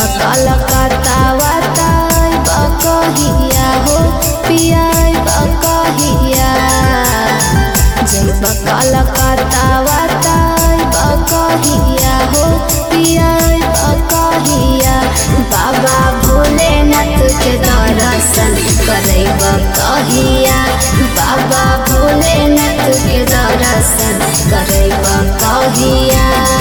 कलकत्ता कहिया हो पिया कहिया जब कलकत्ता कहिया हो पिया कहिया बाबा भोलेनाथ के दर्शन करब कहिया बाबा भोलेनाथ के दर्शन करब कहिया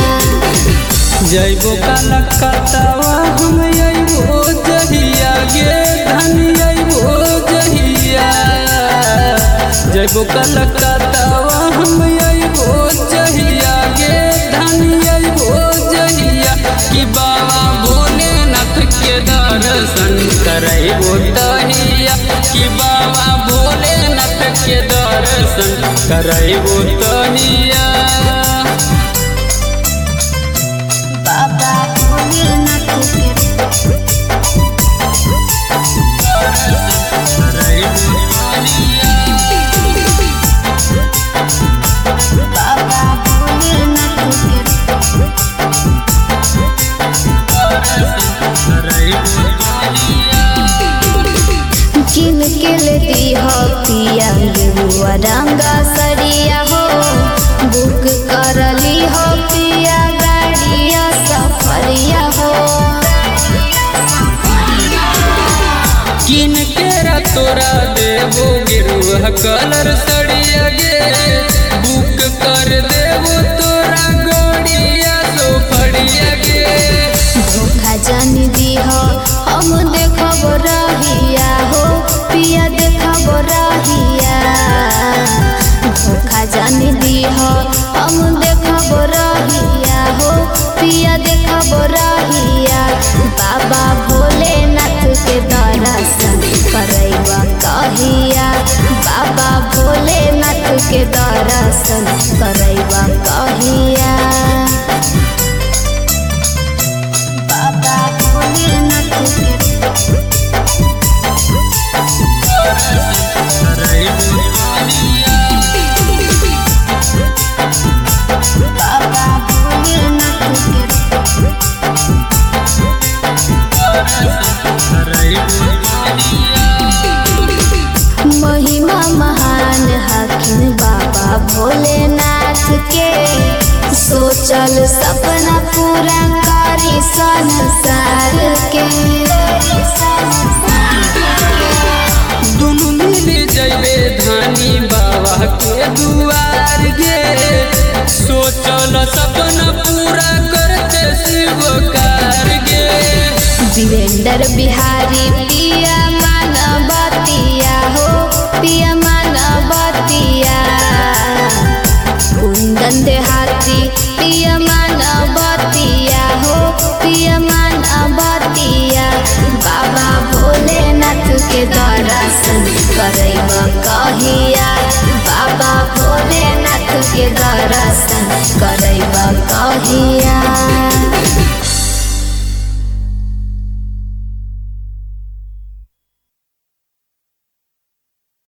जइबो कलकत्ता हम अइबो जहिया गे धनी अइबो जहिया जइबो कलकत्ता हम अइबो जहिया गे धनी अइबो जहिया कि बाबा भोलेनाथ के दर्शन करइबो तहिया कि बाबा भोलेनाथ के दर्शन करइबो तहिया बाबा भोलेनाथ के बाबा भोलेनाथ किन के ले दीह पिया गेरुआ रंगा सरिया हो बुक कर ली हो पिया गाड़िया सफरिया हो किन केरा तोरा देवो गेरुआ कलर सड़िया गे बुक कर देवो तोरा गाड़िया सफरिया गे धोखा जान दीह हम देखब रहिया हो पिया देखब रहिया धोखा जान दीह हम देखब रहिया हो पिया देखब रहिया बाबा भोलेनाथ के दर्शन करब कहिया बाबा भोलेनाथ के दर्शन करब कहिया बाबा भोलेनाथ के बाबा भोलेनाथ के महिमा महान हकीम बाबा भोलेनाथ के सोचल सपना पूरा करी संसार के दुनु मिल जइबे धानी बाबा के दुआर गे सोचल सपना पूरा करते शिवकार गे वीरेंद्र बिहारी